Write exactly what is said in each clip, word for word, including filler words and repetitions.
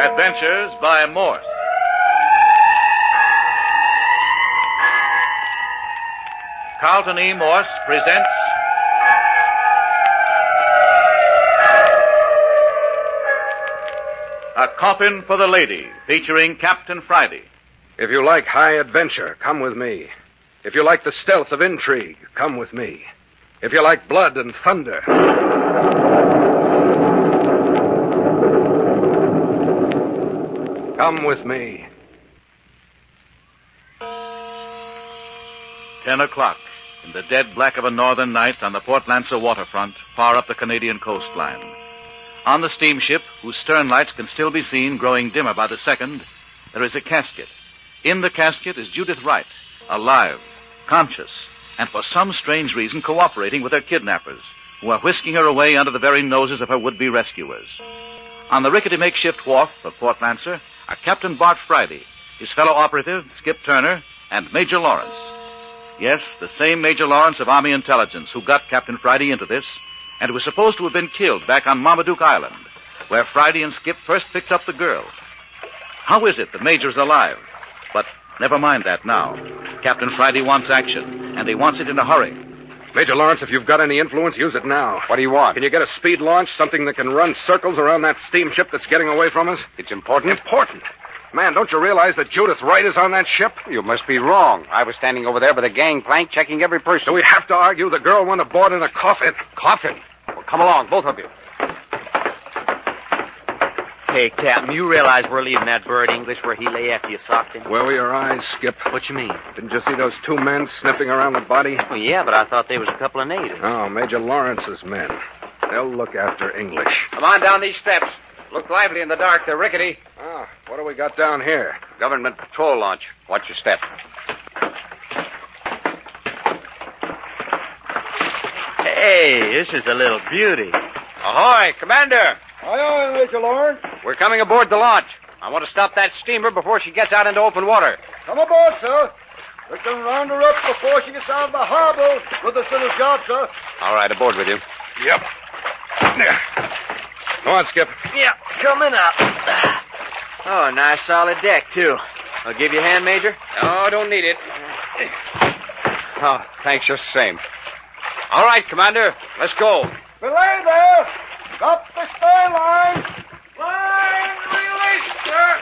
Adventures by Morse. Carlton E. Morse presents A Coffin for the Lady, featuring Captain Friday. If you like high adventure, come with me. If you like the stealth of intrigue, come with me. If you like blood and thunder... come with me. Ten o'clock, in the dead black of a northern night on the Port Lancer waterfront, far up the Canadian coastline. On the steamship, whose stern lights can still be seen growing dimmer by the second, there is a casket. In the casket is Judith Wright, alive, conscious, and for some strange reason cooperating with her kidnappers, who are whisking her away under the very noses of her would-be rescuers. On the rickety makeshift wharf of Port Lancer are Captain Bart Friday, his fellow operative, Skip Turner, and Major Lawrence. Yes, the same Major Lawrence of Army Intelligence who got Captain Friday into this, and who was supposed to have been killed back on Marmaduke Island, where Friday and Skip first picked up the girl. How is it the Major is alive? But never mind that now. Captain Friday wants action, and he wants it in a hurry. Major Lawrence, if you've got any influence, use it now. What do you want? Can you get a speed launch, something that can run circles around that steamship that's getting away from us? It's important? Important? Man, don't you realize that Judith Wright is on that ship? You must be wrong. I was standing over there by the gangplank checking every person. So we have to argue the girl went aboard in a coffin. Coffin? Well, come along, both of you. Hey, Captain, you realize we're leaving that bird English where he lay after you socked him? Where were your eyes, Skip? What you mean? Didn't you see those two men sniffing around the body? Well, yeah, but I thought they was a couple of natives. Oh, Major Lawrence's men. They'll look after English. Come on down these steps. Look lively in the dark. They're rickety. Oh, what do we got down here? Government patrol launch. Watch your step. Hey, this is a little beauty. Ahoy, Commander! Aye, aye, Major Lawrence. We're coming aboard the launch. I want to stop that steamer before she gets out into open water. Come aboard, sir. We can round her up before she gets out of the harbor with us in a job, sir. All right, aboard with you. Yep. Go on, Skip. Yeah, coming up. Oh, a nice solid deck, too. I'll give you a hand, Major. No, don't need it. Oh, thanks just the same. All right, Commander, let's go. Belay there. Drop the stern line. Line release, sir.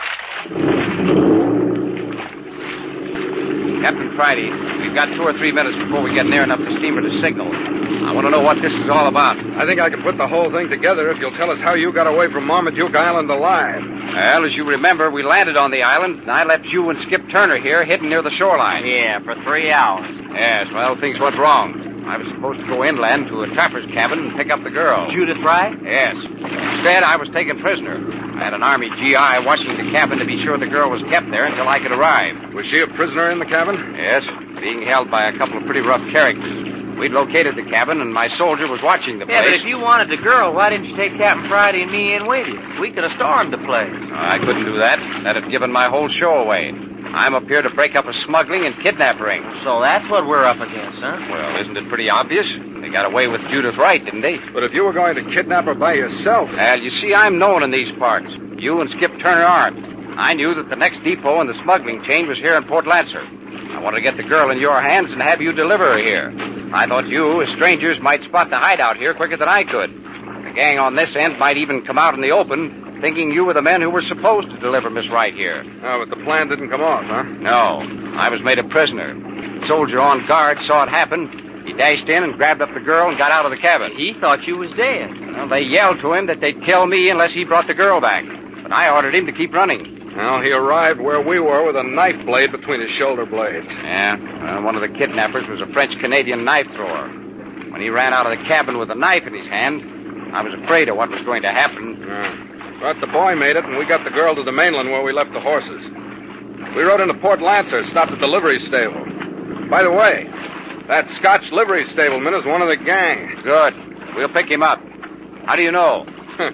Captain Friday, we've got two or three minutes before we get near enough to steamer to signal. I want to know what this is all about. I think I can put the whole thing together if you'll tell us how you got away from Marmaduke Island alive. Well, as you remember, we landed on the island, and I left you and Skip Turner here hidden near the shoreline. Yeah, for three hours. Yes, well, things went wrong. I was supposed to go inland to a trapper's cabin and pick up the girl. Judith Wright? Yes. Instead, I was taken prisoner. I had an Army G I watching the cabin to be sure the girl was kept there until I could arrive. Was she a prisoner in the cabin? Yes, being held by a couple of pretty rough characters. We'd located the cabin, and my soldier was watching the place. Yeah, but if you wanted the girl, why didn't you take Captain Friday and me in with you? We could have stormed the place. I couldn't do that. That'd have given my whole show away. I'm up here to break up a smuggling and kidnap ring. So that's what we're up against, huh? Well, isn't it pretty obvious? They got away with Judith Wright, didn't they? But if you were going to kidnap her by yourself... Well, you see, I'm known in these parts. You and Skip Turner aren't. I knew that the next depot in the smuggling chain was here in Port Lancer. I wanted to get the girl in your hands and have you deliver her here. I thought you, as strangers, might spot the hideout here quicker than I could. The gang on this end might even come out in the open, thinking you were the men who were supposed to deliver Miss Wright here. Oh, but the plan didn't come off, huh? No. I was made a prisoner. The soldier on guard saw it happen. He dashed in and grabbed up the girl and got out of the cabin. He thought you was dead. Well, they yelled to him that they'd kill me unless he brought the girl back. But I ordered him to keep running. Well, he arrived where we were with a knife blade between his shoulder blades. Yeah, well, one of the kidnappers was a French-Canadian knife thrower. When he ran out of the cabin with a knife in his hand, I was afraid of what was going to happen. Yeah. But the boy made it, and we got the girl to the mainland where we left the horses. We rode into Port Lancer, stopped at the livery stable. By the way, that Scotch livery stableman is one of the gang. Good. We'll pick him up. How do you know?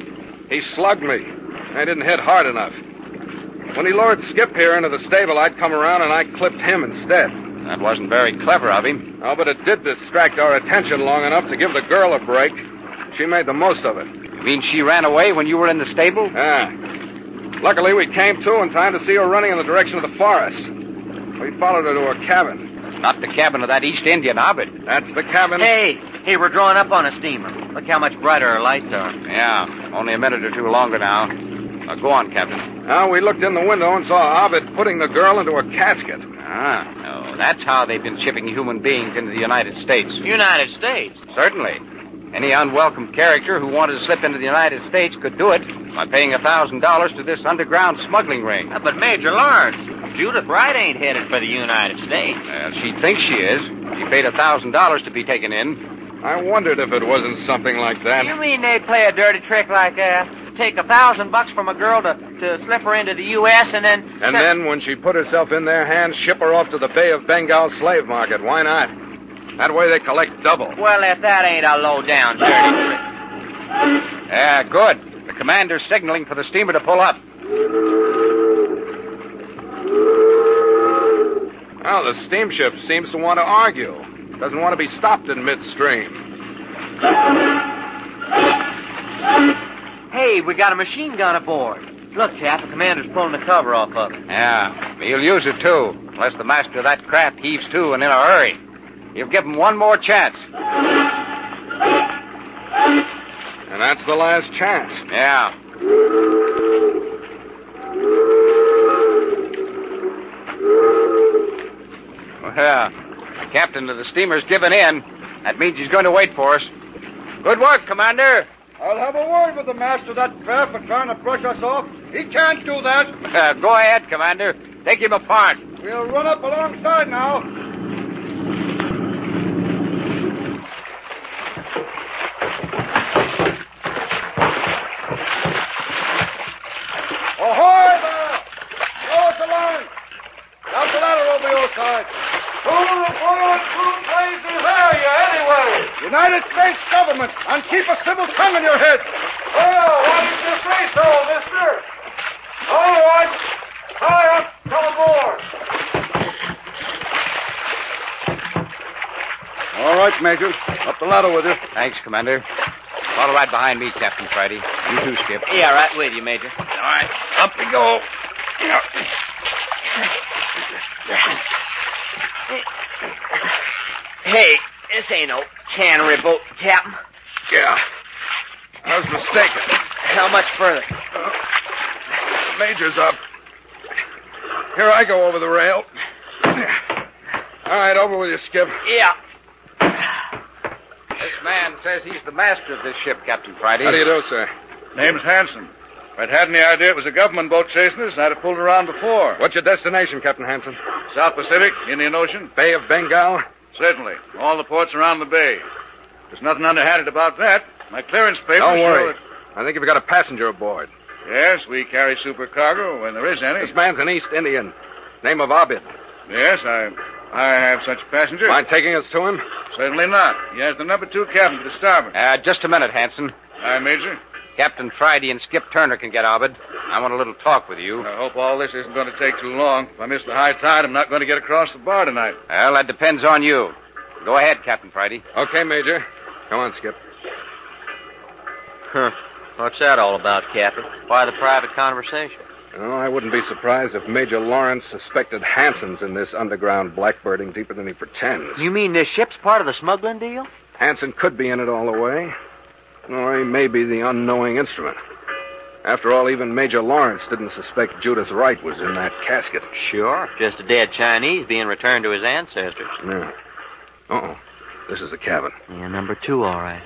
He slugged me. I didn't hit hard enough. When he lured Skip here into the stable, I'd come around and I clipped him instead. That wasn't very clever of him. Oh, but it did distract our attention long enough to give the girl a break. She made the most of it. You mean she ran away when you were in the stable? Yeah. Luckily, we came to in time to see her running in the direction of the forest. We followed her to her cabin. Not the cabin of that East Indian, Ovid. That's the cabin. Hey, hey, we're drawing up on a steamer. Look how much brighter our lights are. Yeah, only a minute or two longer now. Now, go on, Captain. Now, we looked in the window and saw Ovid putting the girl into a casket. Ah, no, that's how they've been shipping human beings into the United States. United States? Certainly. Any unwelcome character who wanted to slip into the United States could do it by paying a thousand dollars to this underground smuggling ring. Uh, but Major Lawrence, Judith Wright ain't headed for the United States. Well, she thinks she is. She paid a thousand dollars to be taken in. I wondered if it wasn't something like that. You mean they'd play a dirty trick like that? Take a thousand bucks from a girl to, to slip her into the U S and then... And then, when she put herself in their hands, ship her off to the Bay of Bengal slave market. Why not? That way they collect double. Well, if that ain't a low-down dirty trick. Yeah, good. The commander's signaling for the steamer to pull up. Well, the steamship seems to want to argue. Doesn't want to be stopped in midstream. Hey, we got a machine gun aboard. Look, Cap, the commander's pulling the cover off of it. Yeah, he'll use it, too, unless the master of that craft heaves to and in a hurry. You've given him one more chance. And that's the last chance. Yeah. Well, the captain of the steamer's given in. That means he's going to wait for us. Good work, Commander. I'll have a word with the master of that craft for trying to brush us off. He can't do that. Uh, go ahead, Commander. Take him apart. We'll run up alongside now. Ahoy there! Lower the line. Down the ladder over your side. Who the world who crazy are you anyway? United States government, and keep a civil tongue in your head. Well, why didn't you say so, mister? All right. Tie up, come aboard. All right, Major. Up the ladder with you. Thanks, Commander. Follow right behind me, Captain Friday. You too, Skip. Yeah, right with you, Major. All right, up we go. Hey, this ain't no cannery boat, Captain. Yeah. I was mistaken. How much further? Uh, the Major's up. Here I go over the rail. All right, over with you, Skip. Yeah. This man says he's the master of this ship, Captain Friday. How do you do, sir? Name's Hanson. If I'd had any idea it was a government boat chasing us, I'd have pulled around before. What's your destination, Captain Hanson? South Pacific, Indian Ocean? Bay of Bengal? Certainly. All the ports around the bay. There's nothing underhanded about that. My clearance papers Don't show worry. that... I think you've got a passenger aboard. Yes, we carry supercargo when there is any. This man's an East Indian. Name of Abid. Yes, I I have such a passenger. Mind taking us to him? Certainly not. He has the number two cabin to the starboard. Uh, just a minute, Hanson. Aye, Major. Captain Friday and Skip Turner can get Abed. I want a little talk with you. I hope all this isn't going to take too long. If I miss the high tide, I'm not going to get across the bar tonight. Well, that depends on you. Go ahead, Captain Friday. Okay, Major. Come on, Skip. Huh. What's that all about, Captain? Why the private conversation? Oh, I wouldn't be surprised if Major Lawrence suspected Hanson's in this underground blackbirding deeper than he pretends. You mean this ship's part of the smuggling deal? Hanson could be in it all the way. Or he may be the unknowing instrument. After all, even Major Lawrence didn't suspect Judith Wright was in that casket. Sure. Just a dead Chinese being returned to his ancestors. Yeah. Uh-oh. This is the cabin. Yeah, number two, all right.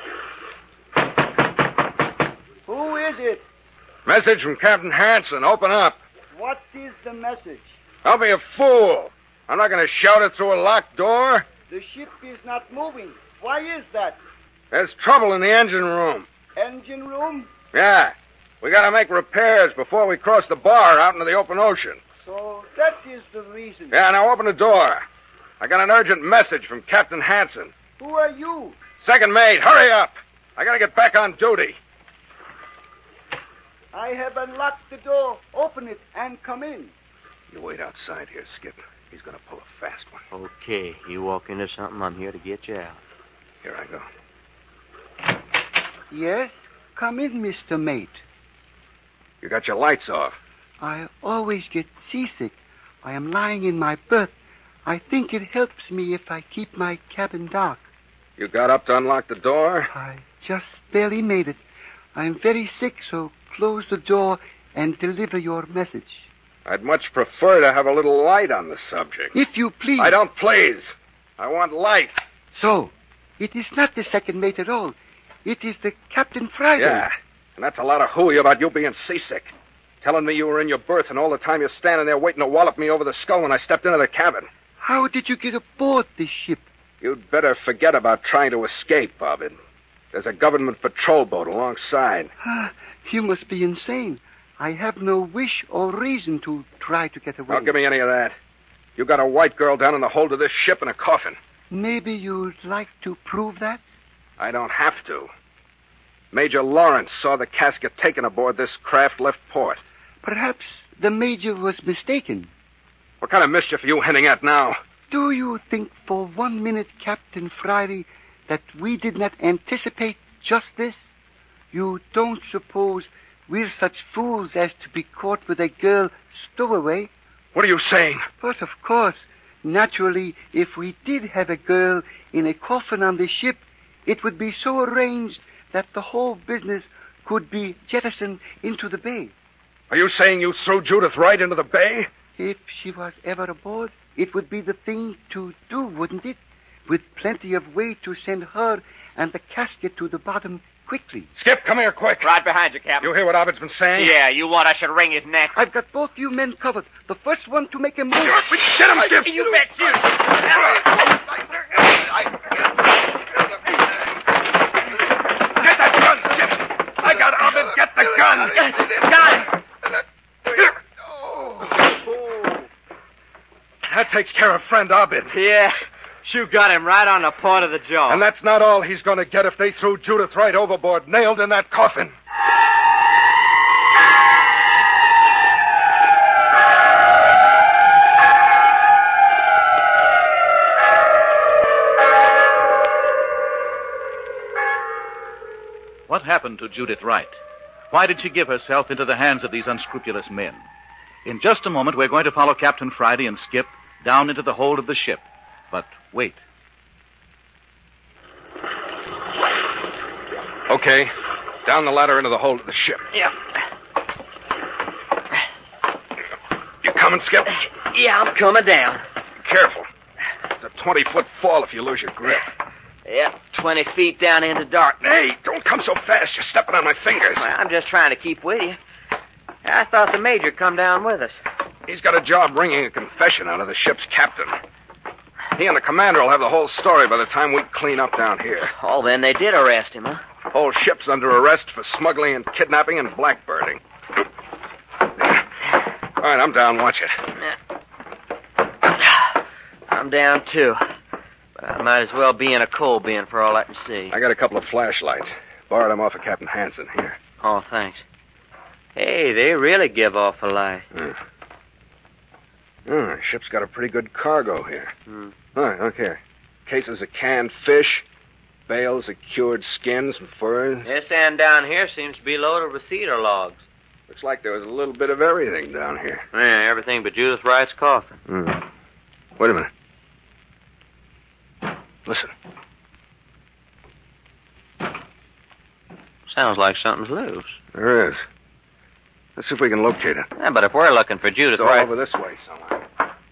Who is it? Message from Captain Hanson. Open up. What is the message? Don't be a fool. I'm not going to shout it through a locked door. The ship is not moving. Why is that? There's trouble in the engine room. Engine room? Yeah. We got to make repairs before we cross the bar out into the open ocean. So that is the reason. Yeah, now open the door. I got an urgent message from Captain Hanson. Who are you? Second mate, hurry up. I got to get back on duty. I have unlocked the door. Open it and come in. You wait outside here, Skip. He's going to pull a fast one. Okay. You walk into something, I'm here to get you out. Here I go. Yes? Come in, Mister Mate. You got your lights off. I always get seasick. I am lying in my berth. I think it helps me if I keep my cabin dark. You got up to unlock the door? I just barely made it. I'm very sick, so close the door and deliver your message. I'd much prefer to have a little light on the subject. If you please. I don't please. I want light. So, it is not the second mate at all. It is the Captain Friday. Yeah, and that's a lot of hooey about you being seasick. Telling me you were in your berth and all the time you're standing there waiting to wallop me over the skull when I stepped into the cabin. How did you get aboard this ship? You'd better forget about trying to escape, Ovid. There's a government patrol boat alongside. Ah, you must be insane. I have no wish or reason to try to get away. Don't give me any of that. You got a white girl down in the hold of this ship in a coffin. Maybe you'd like to prove that? I don't have to. Major Lawrence saw the casket taken aboard this craft left port. Perhaps the Major was mistaken. What kind of mischief are you hinting at now? Do you think for one minute, Captain Friday, that we did not anticipate just this? You don't suppose we're such fools as to be caught with a girl stowaway? What are you saying? But of course, naturally, if we did have a girl in a coffin on the ship, it would be so arranged that the whole business could be jettisoned into the bay. Are you saying you threw Judith right into the bay? If she was ever aboard, it would be the thing to do, wouldn't it? With plenty of weight to send her and the casket to the bottom quickly. Skip, come here quick. Right behind you, Captain. You hear what Ovid's been saying? Yeah, you want I should wring his neck? I've got both you men covered. The first one to make a move. Get him, Skip! You bet you. Get that gun, Skip! I got Ovid. Get the gun! Gun! That takes care of friend Ovid. Yeah, you got him right on the point of the jaw. And that's not all he's going to get if they threw Judith right overboard, nailed in that coffin. What happened to Judith Wright? Why did she give herself into the hands of these unscrupulous men? In just a moment, we're going to follow Captain Friday and Skip down into the hold of the ship. But wait. Okay. Down the ladder into the hold of the ship. Yeah. You coming, Skip? Yeah, I'm coming down. Careful. It's a twenty-foot fall if you lose your grip. Yeah, twenty feet down into darkness. Hey, don't come so fast. You're stepping on my fingers. Well, I'm just trying to keep with you. I thought the Major come down with us. He's got a job wringing a confession out of the ship's captain. He and the commander will have the whole story by the time we clean up down here. Oh, then they did arrest him, huh? Whole ship's under arrest for smuggling and kidnapping and blackbirding. All right, I'm down. Watch it. I'm down, too. But I might as well be in a coal bin for all I can see. I got a couple of flashlights. Borrowed them off of Captain Hansen. Here. Oh, thanks. Hey, they really give off a light. Yeah. Oh, the ship's got a pretty good cargo here. Hmm. All right, look here. Cases of canned fish, bales of cured skins and furs. This end down here seems to be loaded with cedar logs. Looks like there was a little bit of everything down here. Yeah, everything but Judith Wright's coffin. Hmm. Wait a minute. Listen. Sounds like something's loose. There is. Let's see if we can locate it. Yeah, but if we're looking for Judith It's all Wright... over this way somewhere.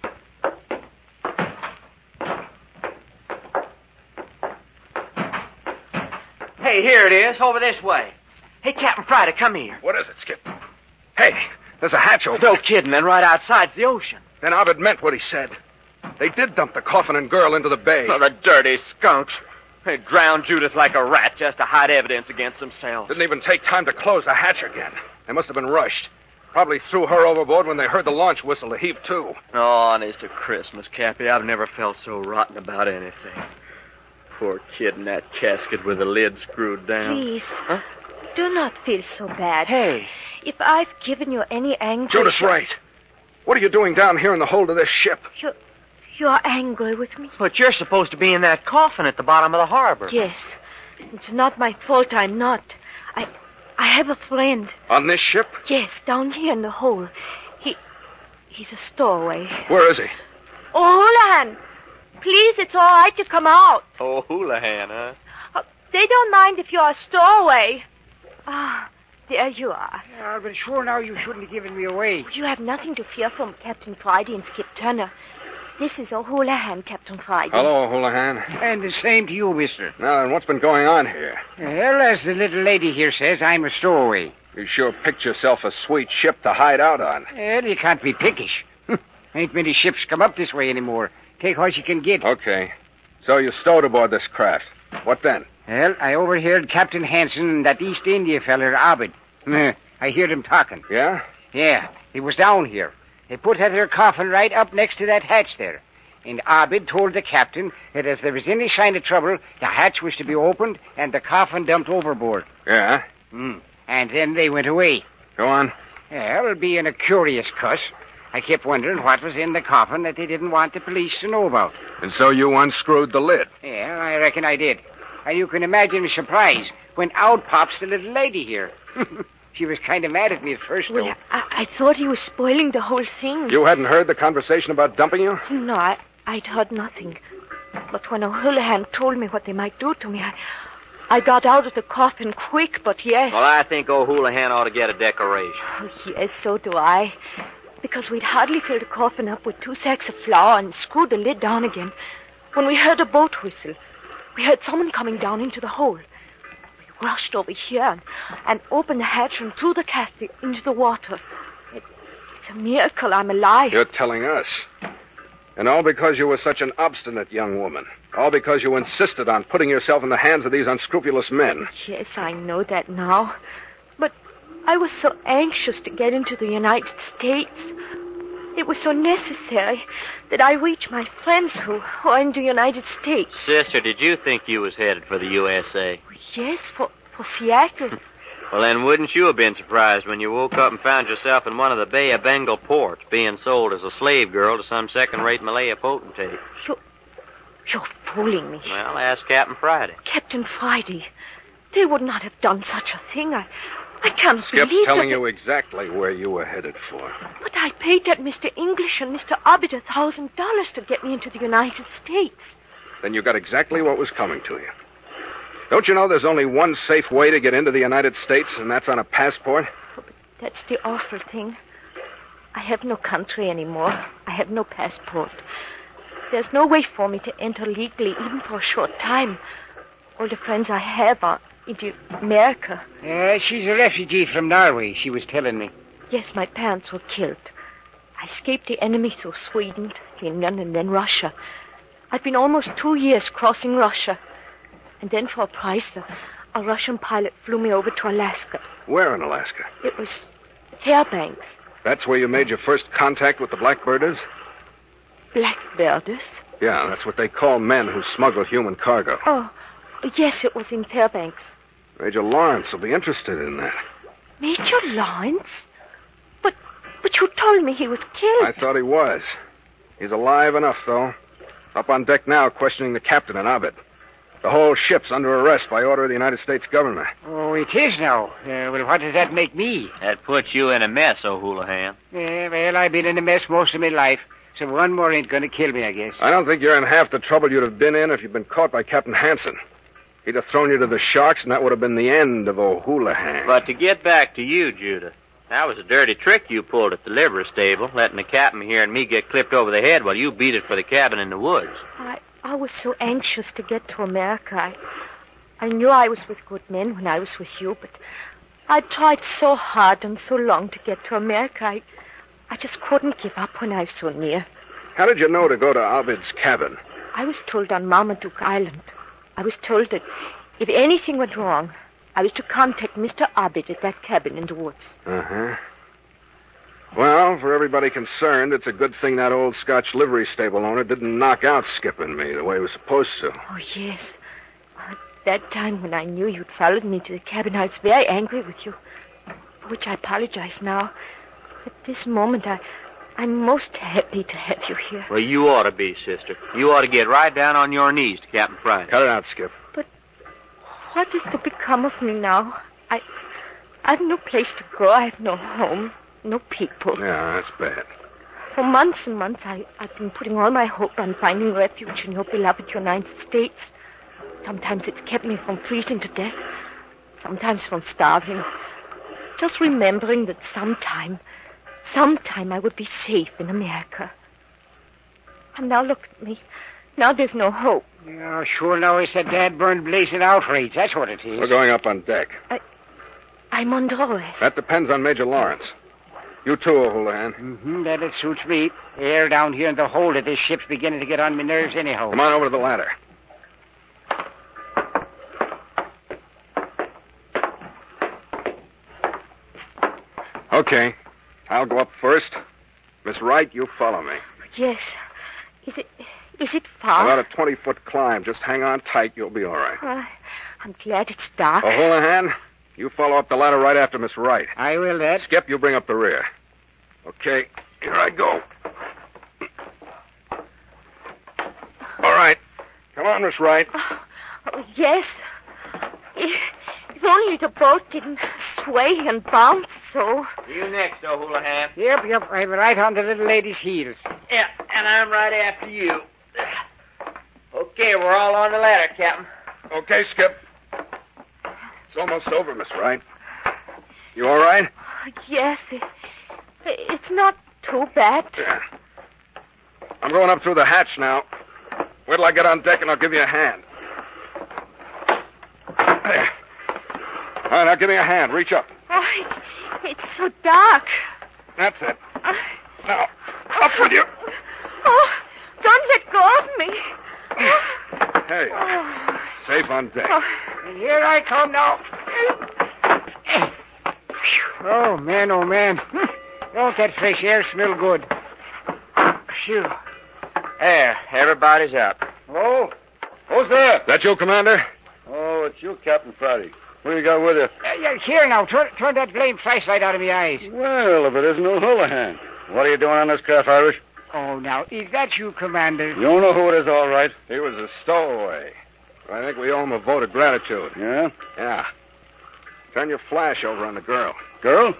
Hey, here it is, over this way. Hey, Captain Friday, come here. What is it, Skip? Hey, there's a hatch open. No kidding, and right outside's the ocean. Then Ovid meant what he said. They did dump the coffin and girl into the bay. Oh, the dirty skunks. They drowned Judith like a rat just to hide evidence against themselves. Didn't even take time to close the hatch again. They must have been rushed. Probably threw her overboard when they heard the launch whistle to heave to. Oh, honest to Christmas, Cappy, I've never felt so rotten about anything. Poor kid in that casket with the lid screwed down. Please, Huh? do not feel so bad. Hey. If I've given you any anguish... Judith Wright, what are you doing down here in the hold of this ship? You, you're angry with me? But you're supposed to be in that coffin at the bottom of the harbor. Yes. It's not my fault I'm not. I I have a friend. On this ship? Yes, down here in the hole. He... He's a stowaway. Where is he? Oh, Houlihan! Please, it's all right to come out. Oh, Houlihan, huh? Uh, they don't mind if you're a stowaway. Ah, there you are. Yeah, but sure now you shouldn't have given me away. You have nothing to fear from Captain Friday and Skip Turner. This is O'Houlihan, Captain Friday. Hello, Houlihan. And the same to you, mister. Now, then, what's been going on here? Well, as the little lady here says, I'm a stowaway. You sure picked yourself a sweet ship to hide out on. Well, you can't be pickish. Ain't many ships come up this way anymore. Take what you can get. Okay. So you stowed aboard this craft. What then? Well, I overheard Captain Hansen and that East India feller, Abed. I heard him talking. Yeah? Yeah, he was down here. They put that there coffin right up next to that hatch there. And Abed told the captain that if there was any sign of trouble, the hatch was to be opened and the coffin dumped overboard. Yeah? Mm. And then they went away. Go on. Well, being a curious cuss, I kept wondering what was in the coffin that they didn't want the police to know about. And so you unscrewed the lid? Yeah, I reckon I did. And you can imagine my surprise when out pops the little lady here. She was kind of mad at me at first, though. Well, I, I thought he was spoiling the whole thing. You hadn't heard the conversation about dumping you? No, I, I'd heard nothing. But when O'Houlihan told me what they might do to me, I, I got out of the coffin quick, but yes. Well, I think O'Houlihan ought to get a decoration. Oh, yes, so do I. Because we'd hardly filled the coffin up with two sacks of flour and screwed the lid down again when we heard a boat whistle. We heard someone coming down into the hole. We rushed over here and, and opened the hatch and threw the casket into the water. It, it's a miracle I'm alive. You're telling us. And all because you were such an obstinate young woman. All because you insisted on putting yourself in the hands of these unscrupulous men. Yes, I know that now. But I was so anxious to get into the United States. It was so necessary that I reach my friends who are in the United States. Sister, did you think you was headed for the U S A? Yes, for, for Seattle. Well, then wouldn't you have been surprised when you woke up and found yourself in one of the Bay of Bengal ports being sold as a slave girl to some second-rate Malaya potentate? You're, you're fooling me. Well, ask Captain Friday. Captain Friday. They would not have done such a thing. I... I can't Skip's believe telling that... you exactly where you were headed for. But I paid that Mister English and Mister Abbott a thousand dollars to get me into the United States. Then you got exactly what was coming to you. Don't you know there's only one safe way to get into the United States, and that's on a passport? Oh, but that's the awful thing. I have no country anymore. I have no passport. There's no way for me to enter legally, even for a short time. All the friends I have are into America. Uh, she's a refugee from Norway, she was telling me. Yes, my parents were killed. I escaped the enemy through Sweden, Finland, and then Russia. I've been almost two years crossing Russia. And then for a price, a, a Russian pilot flew me over to Alaska. Where in Alaska? It was Fairbanks. That's where you made your first contact with the Blackbirders? Blackbirders? Yeah, that's what they call men who smuggle human cargo. Oh, yes, it was in Fairbanks. Major Lawrence will be interested in that. Major Lawrence? But but you told me he was killed. I thought he was. He's alive enough, though. Up on deck now, questioning the captain and Abed. The whole ship's under arrest by order of the United States government. Oh, it is now. Uh, well, what does that make me? That puts you in a mess, O'Houlihan. Yeah, well, I've been in a mess most of my life, so one more ain't going to kill me, I guess. I don't think you're in half the trouble you'd have been in if you'd been caught by Captain Hansen. He'd have thrown you to the sharks, and that would have been the end of O'Houlihan. But to get back to you, Judah, that was a dirty trick you pulled at the livery stable, letting the captain here and me get clipped over the head while you beat it for the cabin in the woods. I, I was so anxious to get to America. I, I knew I was with good men when I was with you, but I tried so hard and so long to get to America. I, I just couldn't give up when I was so near. How did you know to go to Abed's cabin? I was told on Marmaduke Island. I was told that if anything went wrong, I was to contact Mister Abed at that cabin in the woods. Uh-huh. Well, for everybody concerned, it's a good thing that old Scotch livery stable owner didn't knock out Skip and me the way he was supposed to. Oh, yes. At that time when I knew you'd followed me to the cabin, I was very angry with you, for which I apologize now. At this moment, I... I'm most happy to have you here. Well, you ought to be, sister. You ought to get right down on your knees to Captain Friday. Cut it out, Skip. But what is to become of me now? I I've no place to go. I have no home, no people. Yeah, that's bad. For months and months, I, I've been putting all my hope on finding refuge in your beloved United States. Sometimes it's kept me from freezing to death, sometimes from starving. Just remembering that sometime, sometime I would be safe in America. And now look at me. Now there's no hope. Yeah, sure now it's a dad-burned blazing outrage. That's what it is. We're going up on deck. I, I'm under arrest. That depends on Major Lawrence. You too, O'Houlihan. Mm-hmm, that it suits me. The air down here in the hold of this ship's beginning to get on my nerves anyhow. Come on over to the ladder. Okay. I'll go up first. Miss Wright, you follow me. Yes. Is it... Is it far? About a twenty-foot climb. Just hang on tight. You'll be all right. Uh, I'm glad it's dark. O'Houlihan, you follow up the ladder right after Miss Wright. I will, Dad. Skip, you bring up the rear. Okay, here I go. All right. Come on, Miss Wright. Oh, oh, yes. If, if only the boat didn't sway and bounce so. You next, O'Houlihan. Yep, yep. I'm right on the little lady's heels. Yeah, and I'm right after you. Okay, we're all on the ladder, Captain. Okay, Skip. It's almost over, Miss Wright. You all right? Yes. It, it's not too bad. Yeah. I'm going up through the hatch now. Wait till I get on deck and I'll give you a hand. There. All right, now give me a hand. Reach up. Oh, it, it's so dark. That's it. Now, up with you. Oh, don't let go of me. Hey, Oh. safe on deck. Oh. And here I come now. Oh, man, oh, man. Don't that fresh air smell good? Phew. There, everybody's up. Oh? Who's that? That you, Commander? Oh, it's you, Captain Friday. What do you got with you? Uh, yeah, here now, turn, turn that blame flashlight out of my eyes. Well, if it isn't O'Houlihan. What are you doing on this craft, Irish? Oh, now, is that you, Commander? You don't know who it is, all right. He was a stowaway. I think we owe him a vote of gratitude. Yeah? Yeah. Turn your flash over on the girl. Girl?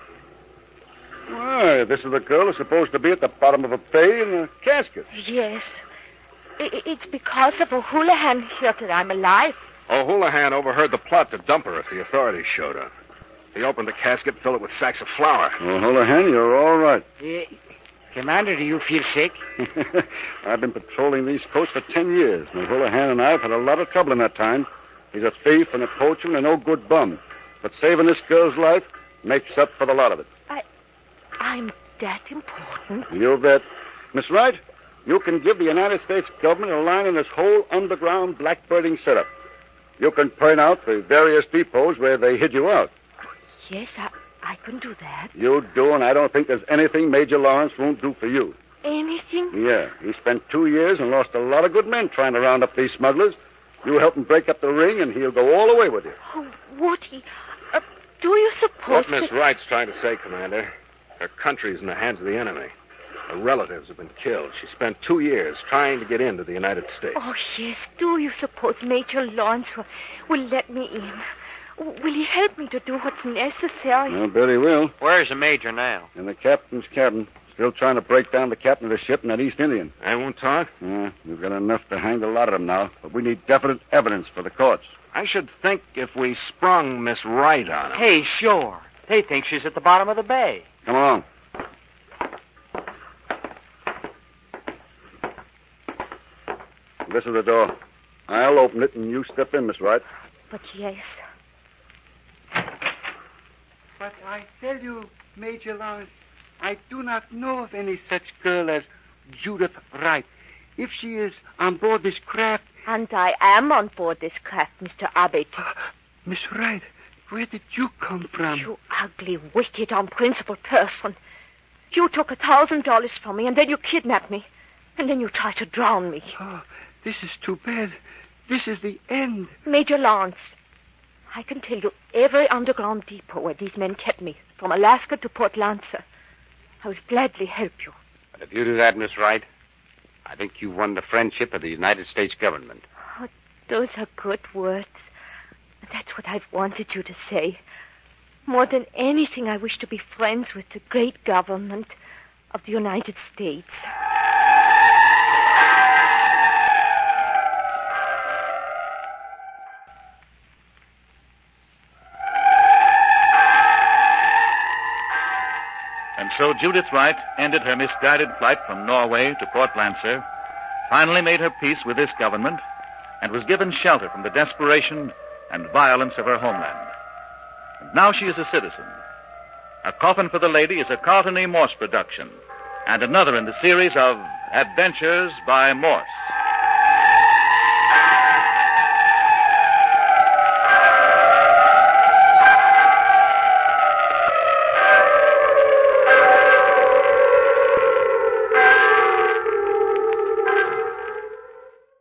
Why, this is the girl who's supposed to be at the bottom of a bay in a casket. Yes. I, it's because of O'Houlihan here that I'm alive. O'Houlihan overheard the plot to dump her if the authorities showed up. He opened the casket, filled it with sacks of flour. O'Houlihan, you're all right. Uh, Commander, do you feel sick? I've been patrolling these coasts for ten years, and O'Houlihan and I have had a lot of trouble in that time. He's a thief and a poacher and a no-good bum. But saving this girl's life makes up for the lot of it. I, I'm that important. You bet. Miss Wright, you can give the United States government a line in this whole underground blackbirding setup. You can point out the various depots where they hid you out. Yes, I, I can do that. You do, and I don't think there's anything Major Lawrence won't do for you. Anything? Yeah, he spent two years and lost a lot of good men trying to round up these smugglers. You help him break up the ring, and he'll go all the way with you. Oh, would he? Uh, do you suppose What Miss that... Wright's trying to say, Commander, her country's in the hands of the enemy. Her relatives have been killed. She spent two years trying to get into the United States. Oh, yes. Do you suppose Major Lawrence will, will let me in? Will he help me to do what's necessary? I bet he will. Where's the major now? In the captain's cabin, still trying to break down the captain of the ship and that East Indian. I won't talk? Yeah, we've got enough to hang a lot of them now, but we need definite evidence for the courts. I should think if we sprung Miss Wright on him. Hey, sure. They think she's at the bottom of the bay. Come along. This is the door. I'll open it and you step in, Miss Wright. But yes. But I tell you, Major Lawrence, I do not know of any such girl as Judith Wright. If she is on board this craft... And I am on board this craft, Mister Abbott. Miss Wright, where did you come from? You ugly, wicked, unprincipled person. You took a thousand dollars from me, and then you kidnapped me. And then you tried to drown me. Oh, this is too bad. This is the end. Major Lawrence, I can tell you every underground depot where these men kept me, from Alaska to Port Lancer. I will gladly help you. But if you do that, Miss Wright, I think you've won the friendship of the United States government. Oh, those are good words. That's what I've wanted you to say. More than anything, I wish to be friends with the great government of the United States. And so Judith Wright ended her misguided flight from Norway to Port Lancer, finally made her peace with this government, and was given shelter from the desperation and violence of her homeland. And now she is a citizen. A Coffin for the Lady is a Carlton E. Morse production, and another in the series of Adventures by Morse.